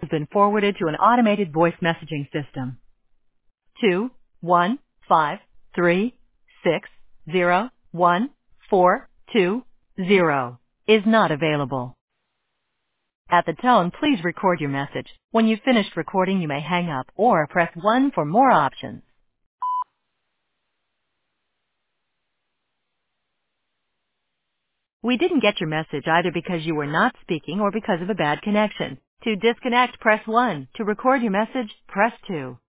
been forwarded to an automated voice messaging system. 21536014220 is not available. At the tone, please record your message. When you've finished recording, you may hang up or press 1 for more options. We didn't get your message either because you were not speaking or because of a bad connection. To disconnect, press 1. To record your message, press 2.